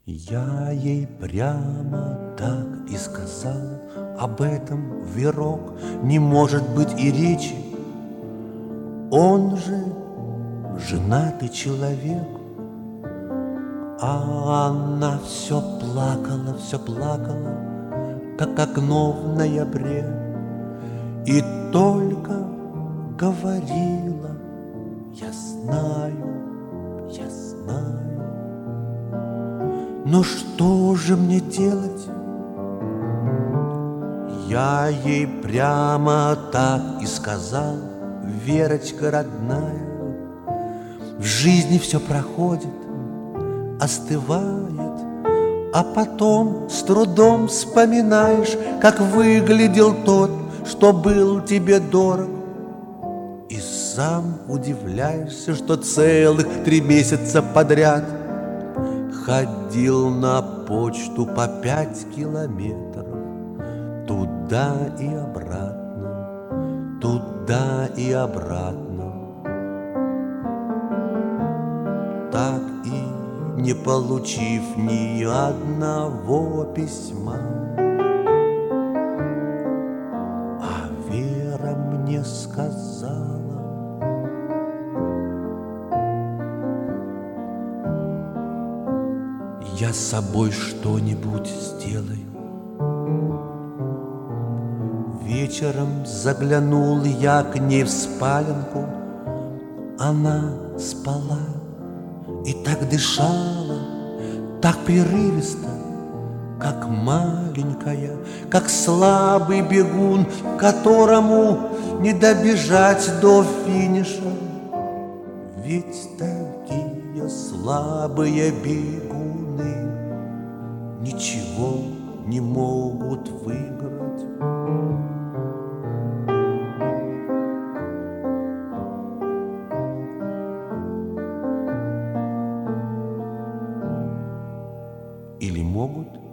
Я ей прямо так и сказал, об этом, Верок, не может быть и речи. Он же женатый человек. А она все плакала, как окно в ноябре, и только говорила: я знаю, я знаю. Но что же мне делать? Я ей прямо так и сказал: Верочка родная, в жизни все проходит, остывает, а потом с трудом вспоминаешь, как выглядел тот, что был тебе дорог. И сам удивляешься, что целых 3 месяца подряд ходил на почту по 5 километров, туда и обратно, туда и обратно. Так и не получив ни одного письма. А Вера мне сказала: я с собой что-нибудь сделаю. Вечером заглянул я к ней в спаленку. Она спала и так дышала, так прерывисто, как маленькая, как слабый бегун, которому не добежать до финиша. Ведь такие слабые бегуны ничего не могут выиграть. Или могут?